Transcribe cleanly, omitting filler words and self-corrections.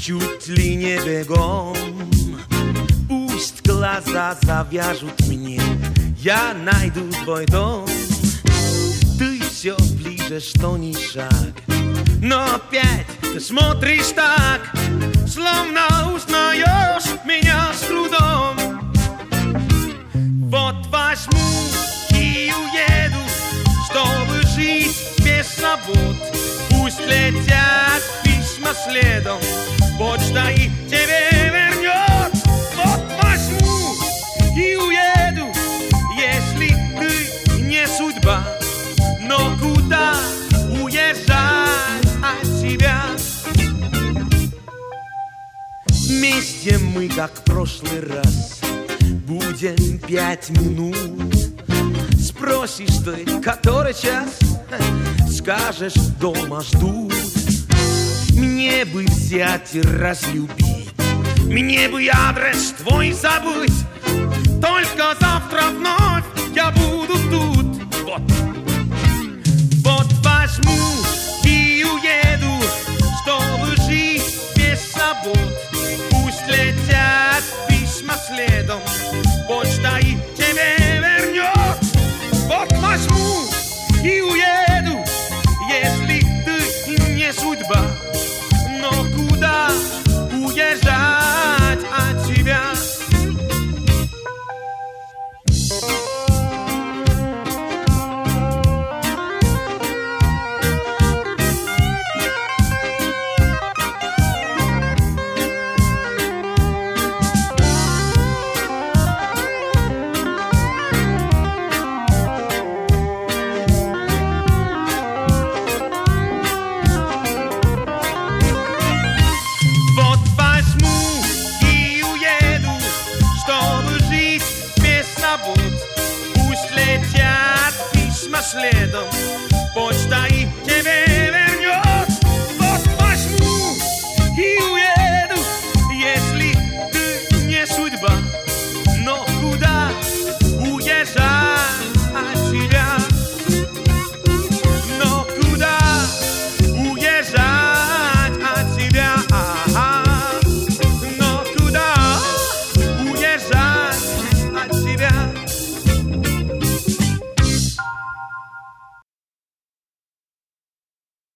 чуть ли не бегом. Пусть глаза завяжут мне, я найду твой дом. Ты все ближе, что ни шаг, но опять ты смотришь так, словно узнаешь меня с трудом. Вот возьму и уеду, чтобы жить без забот. Пусть летят письма следом, почта и тебе вернет. Вот возьму и уеду, если ты не судьба. Но куда уезжать от тебя? Вместе мы, как в прошлый раз, будем 5 минут. Спросишь ты, который час, скажешь, дома ждут. Мне бы взять и разлюбить, мне бы адрес твой забыть. Только завтра вновь я буду тут. Вот возьму и уеду, чтобы жить без забот. Пусть летят письма следом, почта и тебе вернет. Вот возьму и уеду, если ты не судьба. Но куда уезжать от тебя? Пусть летят письма следом,